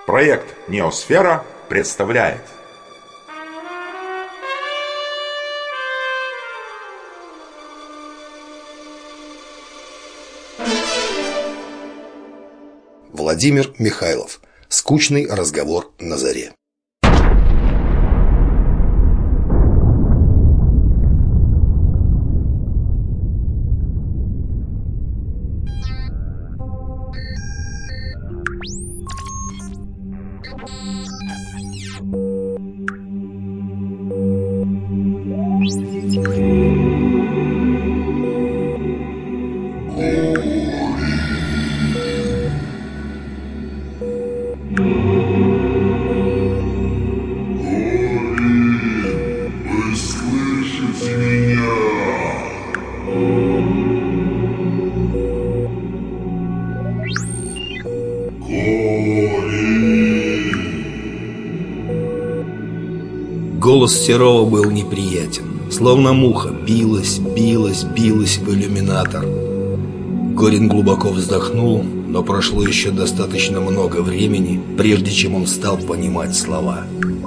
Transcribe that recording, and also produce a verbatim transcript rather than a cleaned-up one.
Проект «Неосфера» представляет. Владимир Михайлов. Скучный разговор на заре. Голос Серова был неприятен. Словно муха билась, билась, билась в иллюминатор. Горин глубоко вздохнул, но прошло еще достаточно много времени, прежде чем он стал понимать слова.